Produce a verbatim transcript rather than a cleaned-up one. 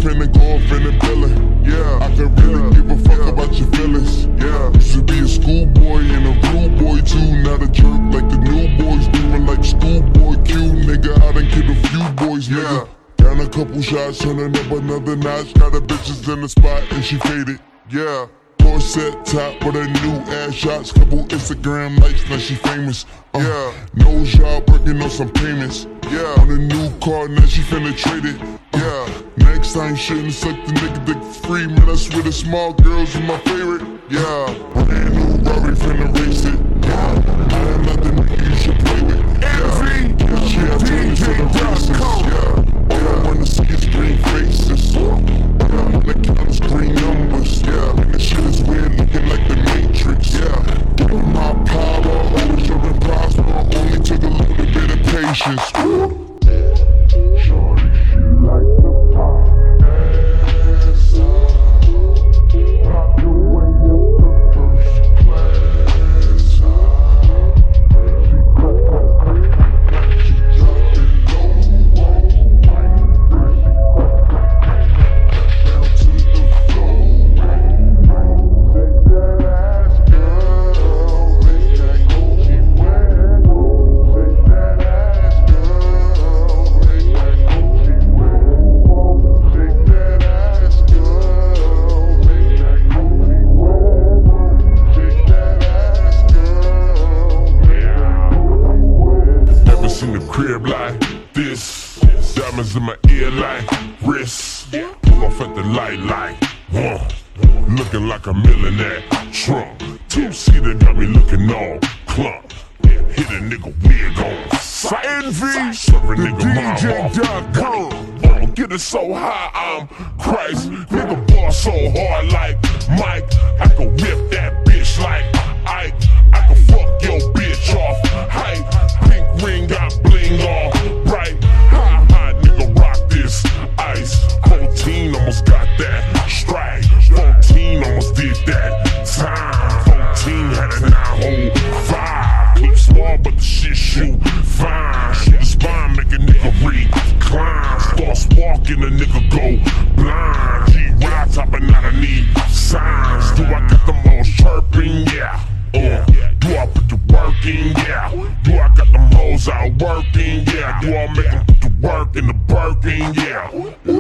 finna go off in the building. Yeah, I could really give a fuck about your feelings. Yeah, used to be a schoolboy and a rude boy too. Not a jerk like the new boys, doing like schoolboy Q. Nigga, I done killed a few boys, nigga. Down a couple shots, turning up another notch. Got a bitches in the spot and she faded. Yeah. Set top with her new ass shots, couple Instagram likes, now she famous. Uh, yeah, no job, working on some payments. Yeah, on a new car, now she finna trade it. Yeah, next time shouldn't suck the nigga dick free, man. I swear the small girls are my favorite. Yeah, brand new Rari finna race it. Yeah, I am not the nigga you should play with. Yeah, she have feelings for the racist. Yeah, all I wanna see is green faces. Yeah, like on screen numbers. Yeah, and this shit is weird, looking like the Matrix. Yeah, giving my power, always jumping prosper. Only took a little bit of patience. Shorty, she like the pop ass. Pop your way up the first class. She go go crazy, she dropping low. Crib like this, diamonds in my ear like wrist, pull off at the light like one, looking like a millionaire. Trump, two-seater got me looking all clump. Hit a nigga wig on sight. Envy, serve a nigga D J dot com. Oh, get it so high, I'm Christ. Nigga ball so hard like Mike. I can whip that bitch like Ike. I can fuck your bitch off height. Pink ring got bling all bright. Ha ha, nigga rock this ice. Fourteen almost got that strike. Fourteen almost did that time. Fourteen had a nine hole five. Clip small but the shit shoot fine. Shit the spine make a nigga recline. Starts walking a nigga go blind. G-ride topping out a knee signs. Do I got the most chirping? Yeah. Uh, do I put the work in? Yeah. Do I got them hoes out working? Yeah. Do I make them put the work in the Birkin? Yeah.